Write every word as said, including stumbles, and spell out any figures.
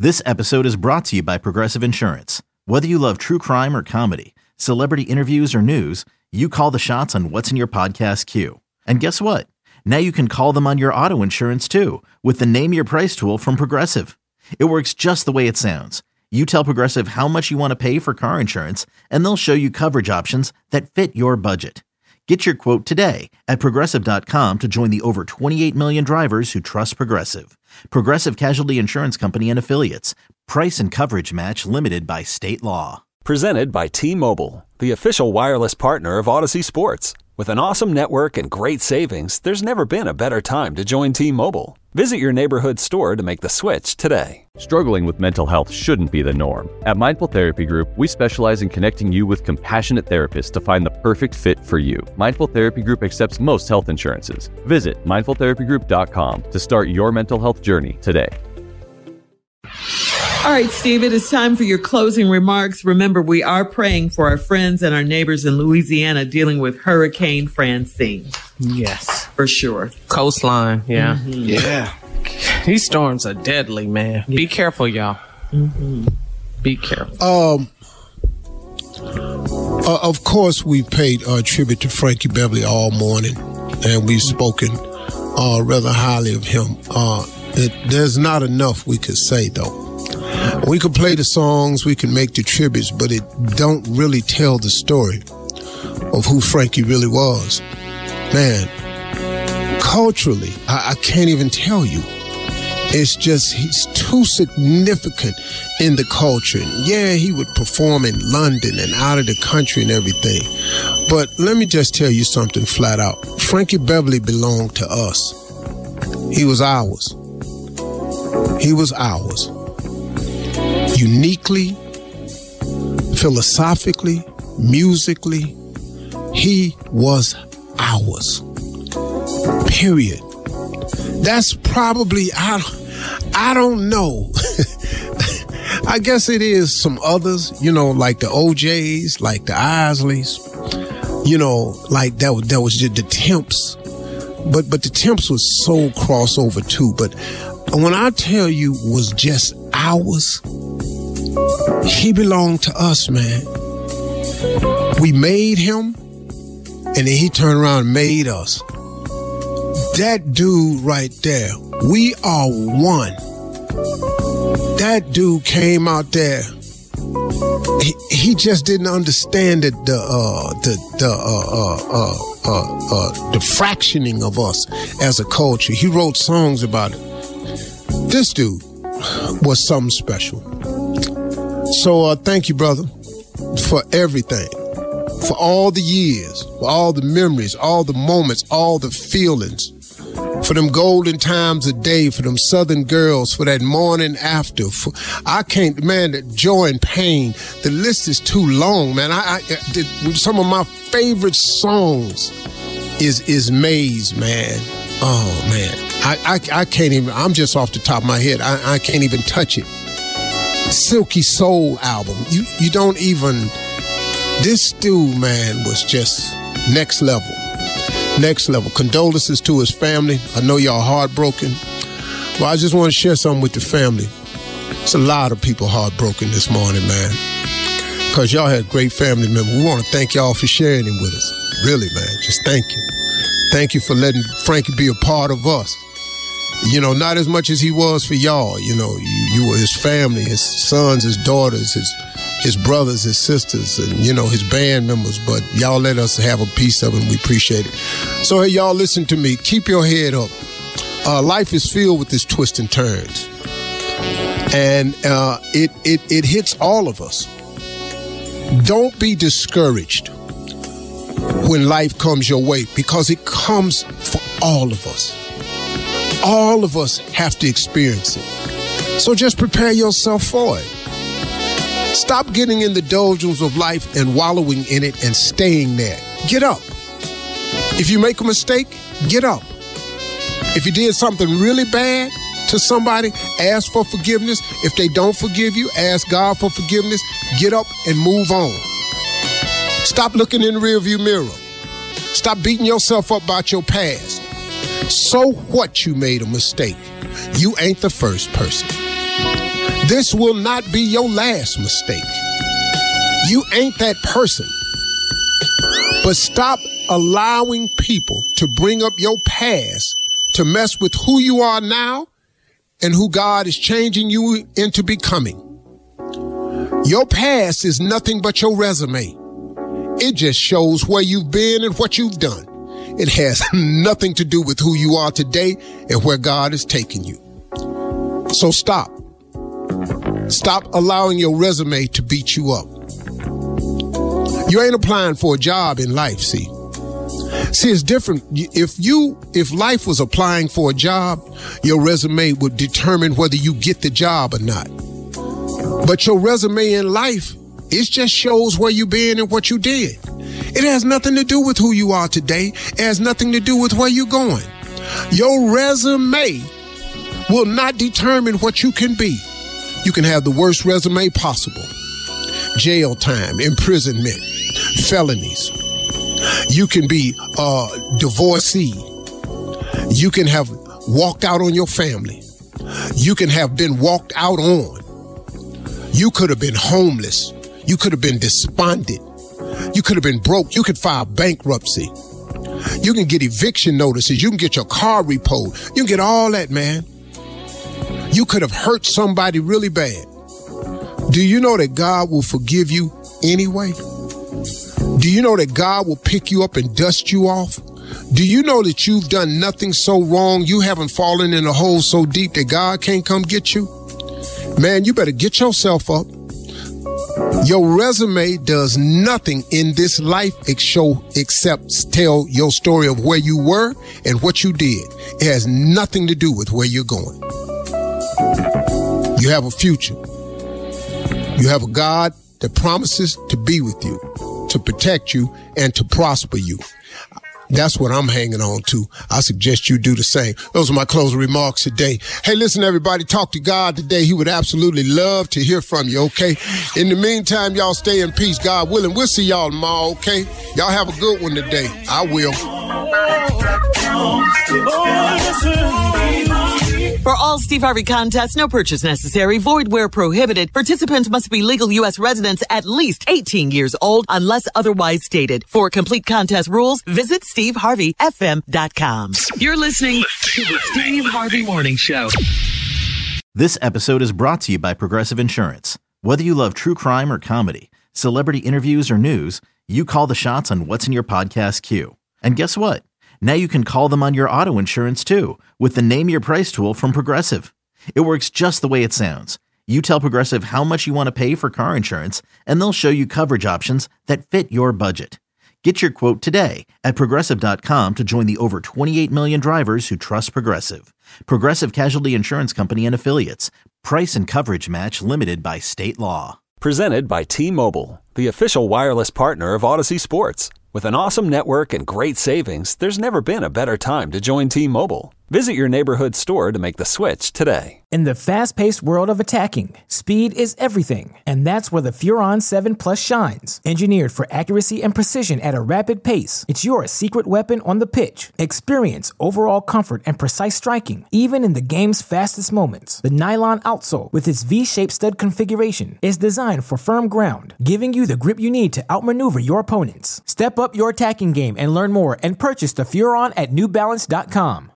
This episode is brought to you by Progressive Insurance. Whether you love true crime or comedy, celebrity interviews or news, you call the shots on what's in your podcast queue. And guess what? Now you can call them on your auto insurance too with the Name Your Price tool from Progressive. It works just the way it sounds. You tell Progressive how much you want to pay for car insurance, and they'll show you coverage options that fit your budget. Get your quote today at Progressive dot com to join the over twenty-eight million drivers who trust Progressive. Progressive Casualty Insurance Company and Affiliates. Price and coverage match limited by state law. Presented by T-Mobile, the official wireless partner of Odyssey Sports. With an awesome network and great savings, there's never been a better time to join T-Mobile. Visit your neighborhood store to make the switch today. Struggling with mental health shouldn't be the norm. At Mindful Therapy Group, we specialize in connecting you with compassionate therapists to find the perfect fit for you. Mindful Therapy Group accepts most health insurances. Visit mindful therapy group dot com to start your mental health journey today. All right, Steve, it is time for your closing remarks. Remember, we are praying for our friends and our neighbors in Louisiana dealing with Hurricane Francine. Yes. For sure. Coastline, yeah. Mm-hmm. Yeah. These storms are deadly, man. Yeah. Be careful, y'all. Mm-hmm. Be careful. Um, uh, of course, we've paid uh, tribute to Frankie Beverly all morning, and we've spoken uh, rather highly of him. Uh, it, there's not enough we could say, though. We can play the songs, we can make the tributes, but it don't really tell the story of who Frankie really was. Man, culturally, I, I can't even tell you. It's just, he's too significant in the culture. And yeah, he would perform in London and out of the country and everything. But let me just tell you something flat out. Frankie Beverly belonged to us. He was ours. He was ours. Uniquely, philosophically, musically, he was ours. Period. That's probably, I, I don't know. I guess it is some others, you know, like the O Js, like the Isleys, you know, like that, that was just the Temps. But, but the Temps was so crossover too. But when I tell you was just ours, he belonged to us, man. We made him, and then he turned around and made us. That dude right there, we are one. That dude came out there. He, he just didn't understand that the uh, the the uh, uh, uh, uh, uh, the fractioning of us as a culture. He wrote songs about it. This dude was something special. So uh, thank you, brother, for everything, for all the years, for all the memories, all the moments, all the feelings, for them golden times a day, for them Southern girls, for that morning after. For, I can't, man, the joy and pain, the list is too long, man. I, I the, some of my favorite songs is is Maze, man. Oh, man. I, I, I can't even, I'm just off the top of my head. I, I can't even touch it. Silky Soul album. You you don't even, this dude, man, was just next level. Next level. Condolences to his family. I know y'all heartbroken. Well, I just want to share something with the family. It's a lot of people heartbroken this morning, man. Because y'all had great family members. We want to thank y'all for sharing him with us. Really, man. Just thank you. Thank you for letting Frankie be a part of us. You know, not as much as he was for y'all. You know, you, you were his family, his sons, his daughters, his his brothers, his sisters, and, you know, his band members. But y'all let us have a piece of it, and we appreciate it. So, hey, y'all, listen to me. Keep your head up. Uh, life is filled with these twists and turns. And uh, it, it, it hits all of us. Don't be discouraged when life comes your way, because it comes for all of us. All of us have to experience it. So just prepare yourself for it. Stop getting in the doldrums of life and wallowing in it and staying there. Get up. If you make a mistake, get up. If you did something really bad to somebody, ask for forgiveness. If they don't forgive you, ask God for forgiveness. Get up and move on. Stop looking in the rearview mirror. Stop beating yourself up about your past. So what you made a mistake? You ain't the first person. This will not be your last mistake. You ain't that person. But stop allowing people to bring up your past to mess with who you are now and who God is changing you into becoming. Your past is nothing but your resume. It just shows where you've been and what you've done. It has nothing to do with who you are today and where God is taking you. So stop. Stop allowing your resume to beat you up. You ain't applying for a job in life, see. See, it's different. If you, if life was applying for a job, your resume would determine whether you get the job or not. But your resume in life, it just shows where you've been and what you did. It has nothing to do with who you are today. It has nothing to do with where you're going. Your resume will not determine what you can be. You can have the worst resume possible. Jail time, imprisonment, felonies. You can be a divorcee. You can have walked out on your family. You can have been walked out on. You could have been homeless. You could have been despondent. You could have been broke. You could file bankruptcy. You can get eviction notices. You can get your car repoed. You can get all that, man. You could have hurt somebody really bad. Do you know that God will forgive you anyway? Do you know that God will pick you up and dust you off? Do you know that you've done nothing so wrong, you haven't fallen in a hole so deep that God can't come get you? Man, you better get yourself up. Your resume does nothing in this life except tell your story of where you were and what you did. It has nothing to do with where you're going. You have a future. You have a God that promises to be with you, to protect you, and to prosper you. That's what I'm hanging on to. I suggest you do the same. Those are my closing remarks today. Hey, listen, everybody, talk to God today. He would absolutely love to hear from you, okay? In the meantime, y'all stay in peace, God willing. We'll see y'all tomorrow, okay? Y'all have a good one today. I will. For all Steve Harvey contests, no purchase necessary, void where prohibited. Participants must be legal U S residents at least eighteen years old unless otherwise stated. For complete contest rules, visit steve harvey f m dot com. You're listening to the Steve Harvey Morning Show. This episode is brought to you by Progressive Insurance. Whether you love true crime or comedy, celebrity interviews or news, you call the shots on what's in your podcast queue. And guess what? Now you can call them on your auto insurance too with the Name Your Price tool from Progressive. It works just the way it sounds. You tell Progressive how much you want to pay for car insurance, and they'll show you coverage options that fit your budget. Get your quote today at Progressive dot com to join the over twenty-eight million drivers who trust Progressive. Progressive Casualty Insurance Company and Affiliates. Price and coverage match limited by state law. Presented by T-Mobile, the official wireless partner of Odyssey Sports. With an awesome network and great savings, there's never been a better time to join T-Mobile. Visit your neighborhood store to make the switch today. In the fast-paced world of attacking, speed is everything, and that's where the Furon seven Plus shines. Engineered for accuracy and precision at a rapid pace, it's your secret weapon on the pitch. Experience overall comfort and precise striking, even in the game's fastest moments. The nylon outsole, with its V-shaped stud configuration, is designed for firm ground, giving you the grip you need to outmaneuver your opponents. Step up your attacking game and learn more and purchase the Furon at new balance dot com.